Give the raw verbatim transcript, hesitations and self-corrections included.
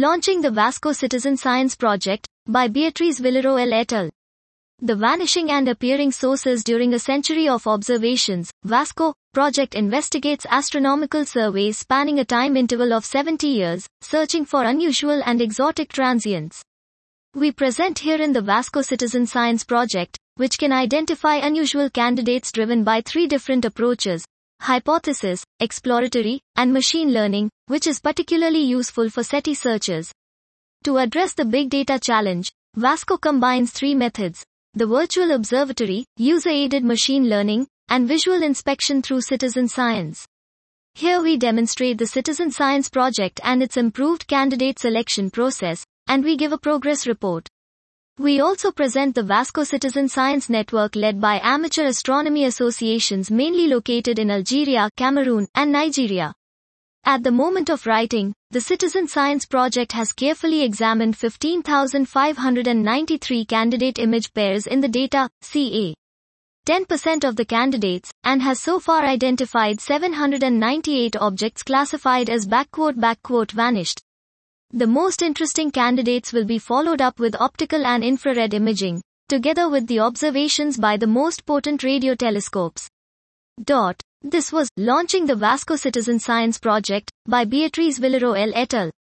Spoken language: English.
Launching the Vasco Citizen Science Project, by Beatriz Villarroel et al. The Vanishing and Appearing Sources During a Century of Observations, Vasco project investigates astronomical surveys spanning a time interval of seventy years, searching for unusual and exotic transients. We present herein the Vasco Citizen Science Project, which can identify unusual candidates driven by three different approaches: hypothesis, exploratory, and machine learning, which is particularly useful for SETI searchers. To address the big data challenge, Vasco combines three methods: the virtual observatory, user-aided machine learning, and visual inspection through citizen science. Here we demonstrate the Citizen Science Project and its improved candidate selection process, and we give a progress report. We also present the Vasco Citizen Science Network led by amateur astronomy associations mainly located in Algeria, Cameroon, and Nigeria. At the moment of writing, the Citizen Science Project has carefully examined fifteen thousand five hundred ninety-three candidate image pairs in the data, C A ten percent of the candidates, and has so far identified seven hundred ninety-eight objects classified as backward backward vanished. The most interesting candidates will be followed up with optical and infrared imaging, together with the observations by the most potent radio telescopes. Dot. This was Launching the Vasco Citizen Science Project, by Beatriz Villarroel et al.